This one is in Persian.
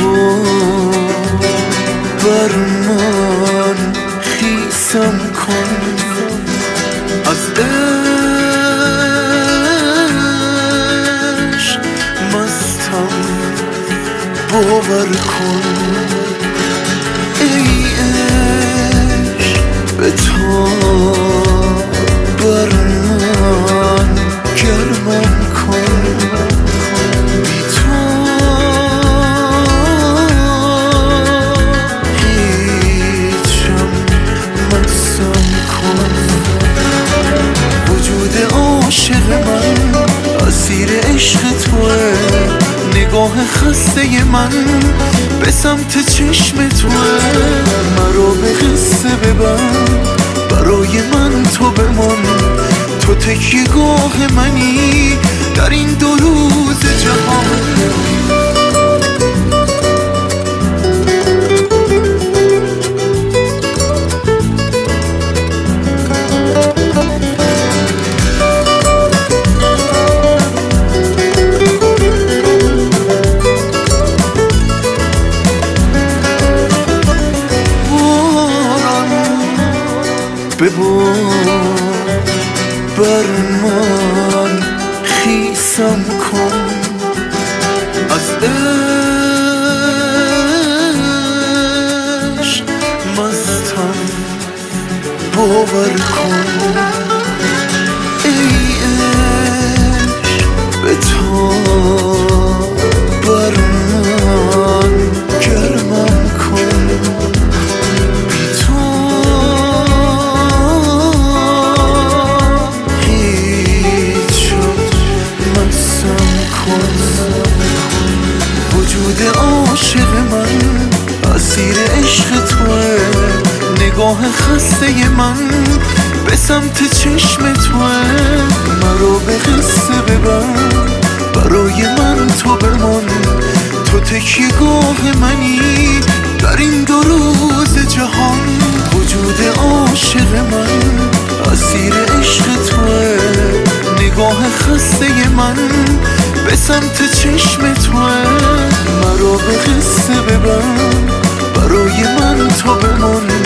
بر من خیسم کن، از عشق مستم باور کن. ای عشق به تا بر من گرمم کن، بی تو هیچم مستم کن. وجود عاشق من اسیر عشق توه، نگاه خسته من به سمت چشم توه. مرا به قصه ببر، برای من تو بمان، تو تکیهگاه منی در این 2 روز جهان. ببار بر من خیسم کن، از عشق مستم باور کن. ای عشق به تا بر من گرمم کن، بی تو وجود عاشق من اسیر عشق توه، نگاه خسته من به سمت چشم توه. مرا به قصه ببر، برای من تو بمان، تو تکیهگاه منی در این 2 روز جهان. وجود عاشق من اسیر عشق توه، نگاه خسته من به سمت چشم توه. مرا به قصه ببر، برای من تو بمان،